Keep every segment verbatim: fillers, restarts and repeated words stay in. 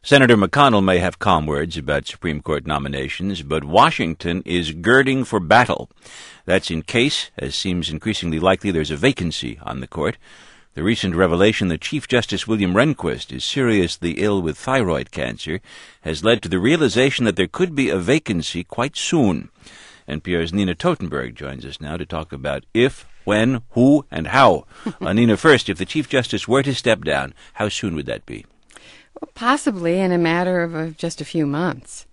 Senator McConnell may have calm words about Supreme Court nominations, but Washington is girding for battle. That's in case, as seems increasingly likely, there's a vacancy on the court. The recent revelation that Chief Justice William Rehnquist is seriously ill with thyroid cancer has led to the realization that there could be a vacancy quite soon. N P R's Nina Totenberg joins us now to talk about if, when, who, and how. uh, Nina, first, if the Chief Justice were to step down, how soon would that be? Well, possibly in a matter of uh, just a few months.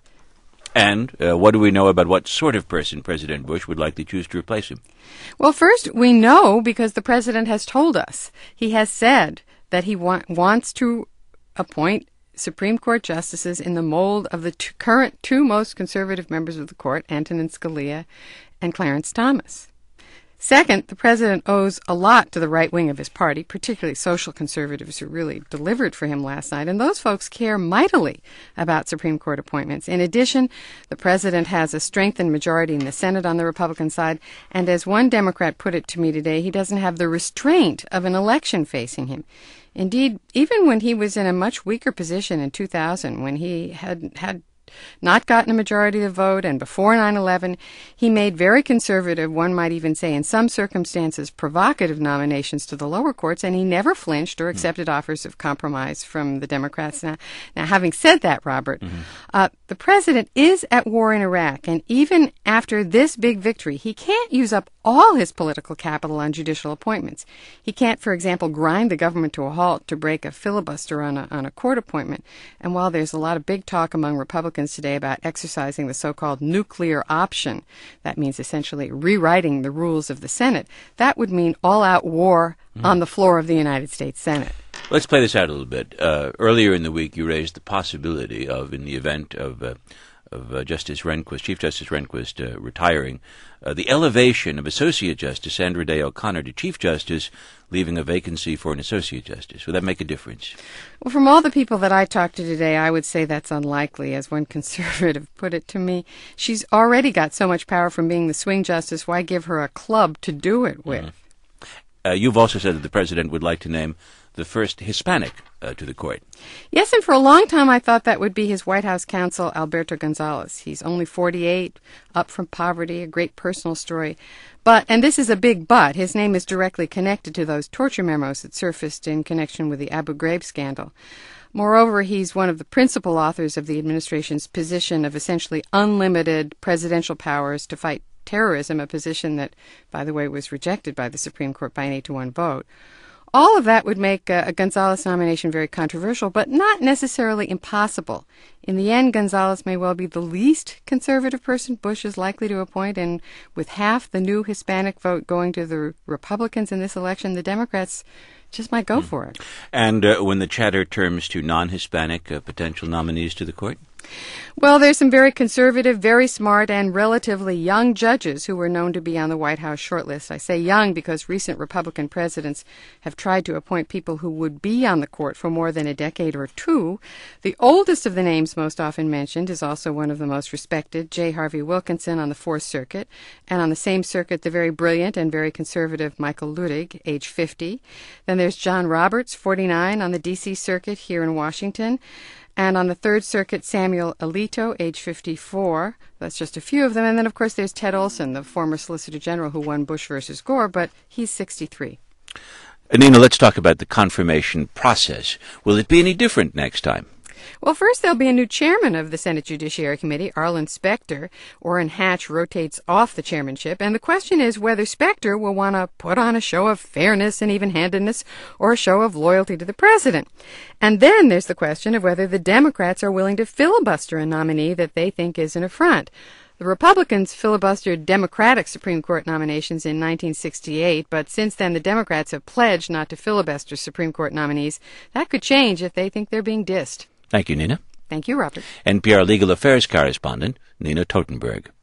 And uh, what do we know about what sort of person President Bush would likely choose to replace him? Well, first, we know because the president has told us. He has said that he wa- wants to appoint Supreme Court justices in the mold of the two current two most conservative members of the court, Antonin Scalia and Clarence Thomas. Second, the president owes a lot to the right wing of his party, particularly social conservatives who really delivered for him last night, and those folks care mightily about Supreme Court appointments. In addition, the president has a strengthened majority in the Senate on the Republican side, and as one Democrat put it to me today, he doesn't have the restraint of an election facing him. Indeed, even when he was in a much weaker position in two thousand, when he had had not gotten a majority of the vote, and before nine eleven, he made very conservative, one might even say in some circumstances provocative nominations to the lower courts, and he never flinched or accepted mm. offers of compromise from the Democrats. Now, now having said that, Robert, mm-hmm. uh, the president is at war in Iraq, and even after this big victory, he can't use up all his political capital on judicial appointments. He can't, for example, grind the government to a halt to break a filibuster on a, on a court appointment. And while there's a lot of big talk among Republicans today about exercising the so-called nuclear option, that means essentially rewriting the rules of the Senate, that would mean all-out war mm. on the floor of the United States Senate. Let's play this out a little bit. Uh, earlier in the week, you raised the possibility of, in the event of uh, of uh, Justice Rehnquist, Chief Justice Rehnquist uh, retiring, uh, the elevation of Associate Justice Sandra Day O'Connor to Chief Justice, leaving a vacancy for an Associate Justice. Would that make a difference? Well, from all the people that I talked to today, I would say that's unlikely. As one conservative put it to me, she's already got so much power from being the swing justice. Why give her a club to do it with? Mm. Uh, you've also said that the president would like to name the first Hispanic uh, to the court. Yes, and for a long time I thought that would be his White House counsel, Alberto Gonzales. He's only forty-eight, up from poverty, a great personal story. But, and this is a big but, his name is directly connected to those torture memos that surfaced in connection with the Abu Ghraib scandal. Moreover, he's one of the principal authors of the administration's position of essentially unlimited presidential powers to fight terrorism, a position that, by the way, was rejected by the Supreme Court by an eight to one vote. All of that would make a, a Gonzales nomination very controversial, but not necessarily impossible. In the end, Gonzales may well be the least conservative person Bush is likely to appoint, and with half the new Hispanic vote going to the Republicans in this election, the Democrats just might go mm. for it. And uh, when the chatter turns to non-Hispanic uh, potential nominees to the court? Well, there's some very conservative, very smart, and relatively young judges who were known to be on the White House shortlist. I say young because recent Republican presidents have tried to appoint people who would be on the court for more than a decade or two. The oldest of the names most often mentioned is also one of the most respected, J. Harvey Wilkinson on the Fourth Circuit, and on the same circuit, the very brilliant and very conservative Michael Luttig, age fifty. Then there's John Roberts, forty-nine, on the D C Circuit here in Washington. And on the Third Circuit, Samuel Alito, age fifty-four. That's just a few of them. And then, of course, there's Ted Olson, the former Solicitor General who won Bush versus Gore, but he's sixty-three. Nina, let's talk about the confirmation process. Will it be any different next time? Well, first there'll be a new chairman of the Senate Judiciary Committee, Arlen Specter. Orrin Hatch rotates off the chairmanship, and the question is whether Specter will want to put on a show of fairness and even-handedness or a show of loyalty to the president. And then there's the question of whether the Democrats are willing to filibuster a nominee that they think is an affront. The Republicans filibustered Democratic Supreme Court nominations in nineteen sixty-eight, but since then the Democrats have pledged not to filibuster Supreme Court nominees. That could change if they think they're being dissed. Thank you, Nina. Thank you, Robert. N P R Legal Affairs correspondent, Nina Totenberg.